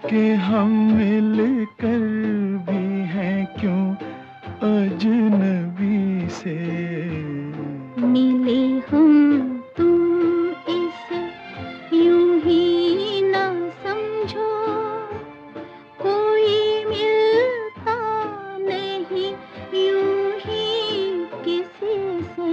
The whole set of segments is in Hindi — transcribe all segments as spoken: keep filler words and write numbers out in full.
कि हम मिलकर भी हैं क्यों अजनबी से। मिले हम तुम इसे यूं ही ना समझो, कोई मिलता नहीं यूं ही किसी से।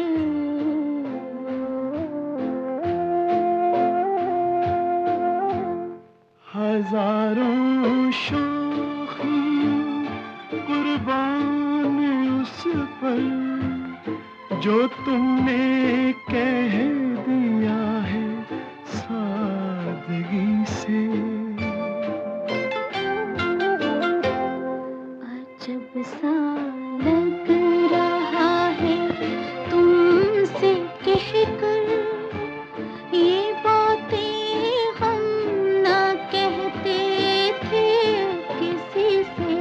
हजारों शोखी कुर्बान उस पर जो तुमने कह दिया है सादगी से। अजब सा लग रहा है तुमसे कहकर ये बातें हम ना कहते थे किसी से।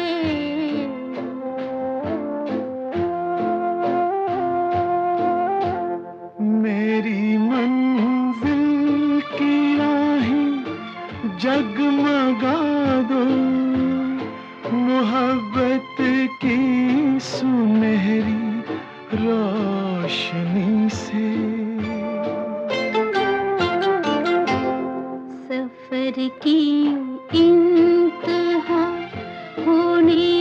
मेरी मंजिल की राहें जगमगा दो मोहब्बत की सुनहरी रोशनी से। सफर की इंतहा होने